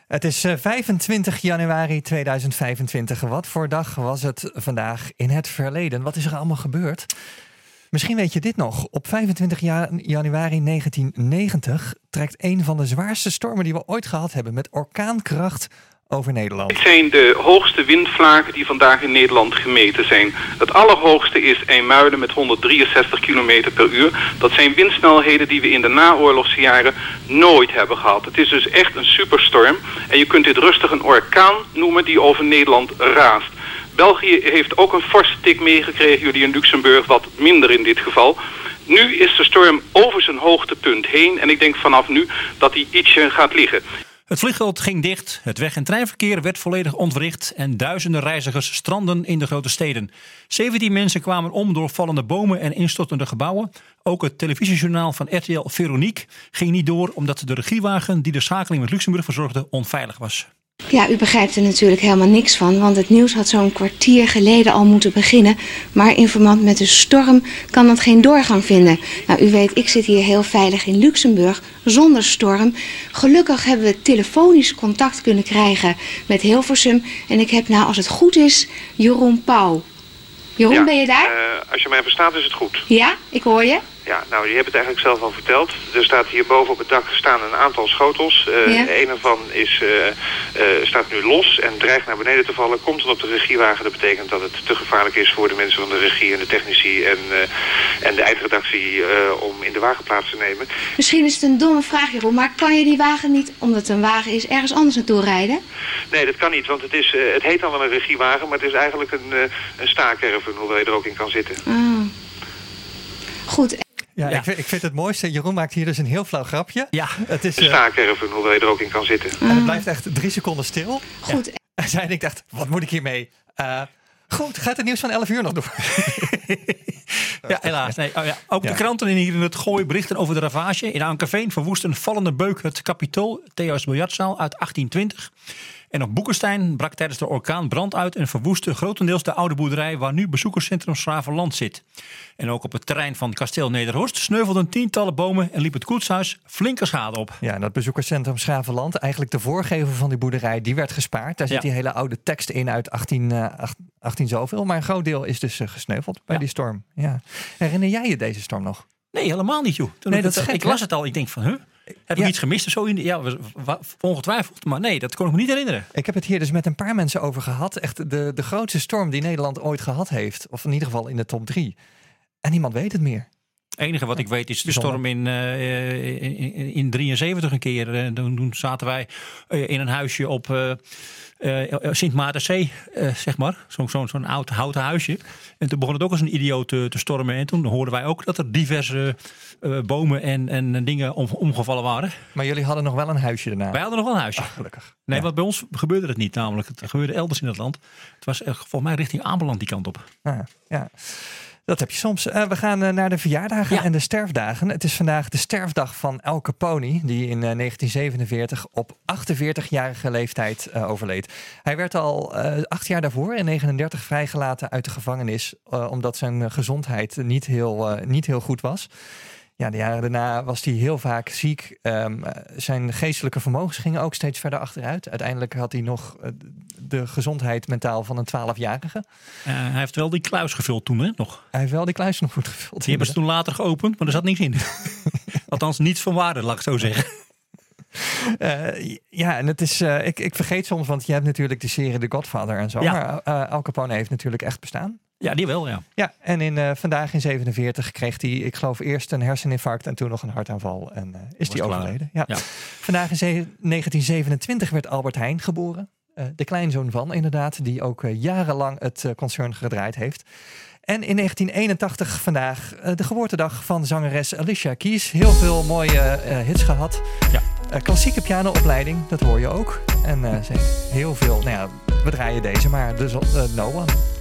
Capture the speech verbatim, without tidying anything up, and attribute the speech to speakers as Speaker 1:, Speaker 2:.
Speaker 1: Het is vijfentwintig januari tweeduizend vijfentwintig. Wat voor dag was het vandaag in het verleden? Wat is er allemaal gebeurd? Misschien weet je dit nog. Op vijfentwintig januari negentien negentig trekt een van de zwaarste stormen die we ooit gehad hebben met orkaankracht over Nederland.
Speaker 2: Dit zijn de hoogste windvlagen die vandaag in Nederland gemeten zijn. Het allerhoogste is IJmuiden met honderddrieënzestig kilometer per uur. Dat zijn windsnelheden die we in de naoorlogse jaren nooit hebben gehad. Het is dus echt een superstorm. En je kunt dit rustig een orkaan noemen die over Nederland raast. België heeft ook een forse tik meegekregen, jullie in Luxemburg wat minder in dit geval. Nu is de storm over zijn hoogtepunt heen en ik denk vanaf nu dat hij ietsje gaat liggen.
Speaker 3: Het vliegveld ging dicht, het weg- en treinverkeer werd volledig ontwricht en duizenden reizigers strandden in de grote steden. zeventien mensen kwamen om door vallende bomen en instortende gebouwen. Ook het televisiejournaal van R T L Veronique ging niet door omdat de regiewagen die de schakeling met Luxemburg verzorgde onveilig was.
Speaker 4: Ja, u begrijpt er natuurlijk helemaal niks van, want het nieuws had zo'n kwartier geleden al moeten beginnen. Maar in verband met de storm kan dat geen doorgang vinden. Nou, u weet, ik zit hier heel veilig in Luxemburg, zonder storm. Gelukkig hebben we telefonisch contact kunnen krijgen met Hilversum. En ik heb nou, als het goed is, Jeroen Pauw. Jeroen, ja, ben je daar?
Speaker 5: Uh, als je mij verstaat is het goed.
Speaker 4: Ja, ik hoor je.
Speaker 5: Ja, nou, je hebt het eigenlijk zelf al verteld. Er staat hier boven op het dak staan een aantal schotels. Uh, ja. Een ervan is, uh, uh, staat nu los en dreigt naar beneden te vallen. Komt dan op de regiewagen. Dat betekent dat het te gevaarlijk is voor de mensen van de regie en de technici en, uh, en de eindredactie uh, om in de wagen plaats te nemen.
Speaker 4: Misschien is het een domme vraag, Jeroen, maar kan je die wagen niet, omdat het een wagen is, ergens anders naartoe rijden?
Speaker 5: Nee, dat kan niet, want het, is, uh, het heet dan wel een regiewagen, maar het is eigenlijk een, uh, een staakerven, hoewel je er ook in kan zitten.
Speaker 4: Oh. Goed.
Speaker 1: Ja, ja. Ik, vind, ik vind het mooiste. Jeroen maakt hier dus een heel flauw grapje.
Speaker 3: Ja,
Speaker 5: het is een staakerven, hoewel je er ook in kan zitten.
Speaker 1: En het blijft echt drie seconden stil.
Speaker 4: Goed.
Speaker 1: En zij denkt echt, wat moet ik hiermee? Uh, goed, gaat het nieuws van elf uur nog door?
Speaker 3: Ja, helaas. Nee, oh ja. Ook ja. De kranten in hier in het Gooi berichten over de ravage. In Aankerveen verwoest een vallende beuk het Capitool, Theo's biljartzaal uit achttien twintig. En op Boekenstein brak tijdens de orkaan brand uit en verwoestte grotendeels de oude boerderij waar nu bezoekerscentrum Schravenland zit. En ook op het terrein van kasteel Nederhorst sneuvelden tientallen bomen en liep het koetshuis flinke schade op.
Speaker 1: Ja, en dat bezoekerscentrum Schravenland, eigenlijk de voorgever van die boerderij, die werd gespaard. Daar zit ja. die hele oude tekst in uit achttien, uh, achttien zoveel. Maar een groot deel is dus uh, gesneuveld bij ja. die storm. Ja. Herinner jij je deze storm nog?
Speaker 3: Nee, helemaal niet, joh. Toen
Speaker 1: nee,
Speaker 3: ik,
Speaker 1: dat
Speaker 3: het,
Speaker 1: gek,
Speaker 3: ik las het al, ik denk van, huh? Heb ik ja. iets gemist of zo? In de, ja, ongetwijfeld. Maar nee, dat kon ik me niet herinneren.
Speaker 1: Ik heb het hier dus met een paar mensen over gehad. Echt de, de grootste storm die Nederland ooit gehad heeft. Of in ieder geval in de top drie. En niemand weet het meer.
Speaker 3: Het enige wat ik weet is de storm in, uh, in, in drieënzeventig een keer. Uh, toen zaten wij uh, in een huisje op uh, uh, Sint Maartenzee, uh, zeg maar. Zo'n zo, zo'n oud houten huisje. En toen begon het ook als een idioot te, te stormen. En toen hoorden wij ook dat er diverse uh, bomen en, en dingen om, omgevallen waren.
Speaker 1: Maar jullie hadden nog wel een huisje daarna?
Speaker 3: Wij hadden nog wel een huisje.
Speaker 1: Oh, gelukkig.
Speaker 3: Nee,
Speaker 1: ja.
Speaker 3: want bij ons gebeurde het niet namelijk. Het gebeurde elders in het land. Het was uh, volgens mij richting Ameland die kant op.
Speaker 1: Ah, ja. Dat heb je soms. Uh, we gaan uh, naar de verjaardagen ja. en de sterfdagen. Het is vandaag de sterfdag van Al Capone, die in uh, negentien zevenenveertig op achtenveertigjarige leeftijd uh, overleed. Hij werd al uh, acht jaar daarvoor in negenendertig vrijgelaten uit de gevangenis, uh, omdat zijn uh, gezondheid niet heel, uh, niet heel goed was. Ja, de jaren daarna was hij heel vaak ziek. Um, zijn geestelijke vermogens gingen ook steeds verder achteruit. Uiteindelijk had hij nog uh, de gezondheid mentaal van een twaalfjarige.
Speaker 3: Uh, hij heeft wel die kluis gevuld toen, hè? Nog.
Speaker 1: Hij heeft wel die kluis nog goed gevuld.
Speaker 3: Die hebben ze toen later geopend, maar er zat niks in. Althans, niets van waarde, laat ik zo zeggen.
Speaker 1: Uh, ja, en het is, uh, ik, ik vergeet soms, want je hebt natuurlijk de serie The Godfather en zo. Ja. Maar uh, Al Capone heeft natuurlijk echt bestaan.
Speaker 3: Ja, die wel, ja.
Speaker 1: Ja, en in, uh, vandaag in zevenenveertig kreeg hij, ik geloof, eerst een herseninfarct en toen nog een hartaanval. En uh, is hij overleden. Ja. Ja. Vandaag in ze- negentien zevenentwintig werd Albert Heijn geboren. Uh, de kleinzoon van, inderdaad, die ook uh, jarenlang het uh, concern gedraaid heeft. En in negentien eenentachtig vandaag uh, de geboortedag van zangeres Alicia Keys. Heel veel mooie uh, hits gehad.
Speaker 3: Ja.
Speaker 1: Uh, klassieke pianoopleiding, dat hoor je ook. En uh, ze heeft heel veel, nou ja, we draaien deze, maar dus uh, No One.